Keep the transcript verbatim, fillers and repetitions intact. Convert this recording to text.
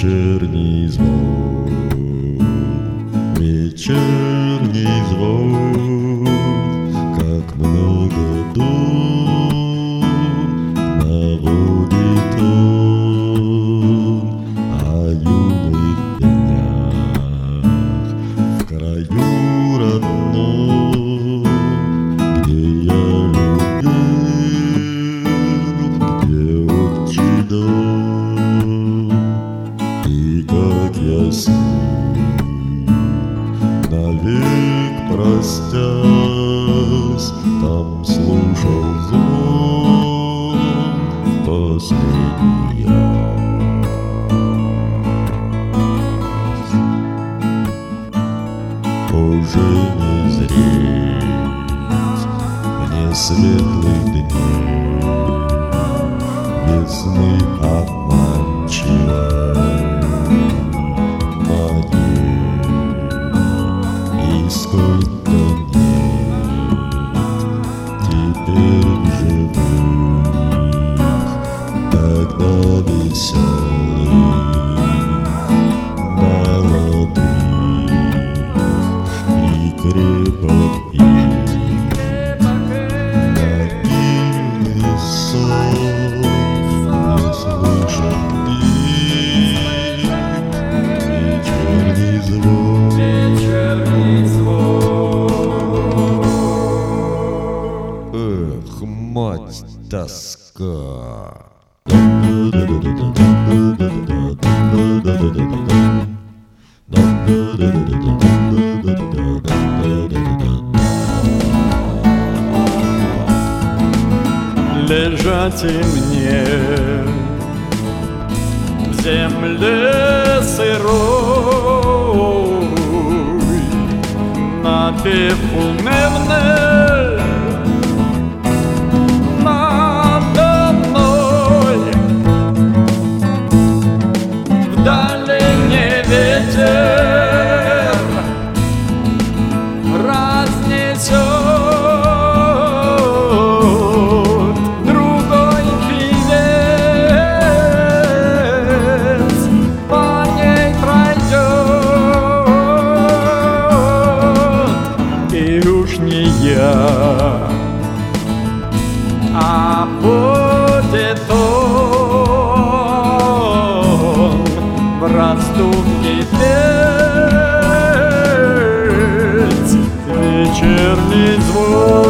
вечерний звон, вечерний звон, как много дум наводит он о юных днях в краю родном, где я любил, где отчий дом. И как я с ним навек простясь, там слушал звон последний раз. Уже не зреть мне светлых дней, весны обманчивой моей. И сколько нет теперь в живых, тогда веселых, молодых и крепких. Наивный сон не слышен их, вечерний звон, вечерний звон. Эх, мать тоска. Лежать и мне в земле сырой, напев унывный надо мной. В долине ветер разнесет я, а будет он в раздумье петь вечерний звон.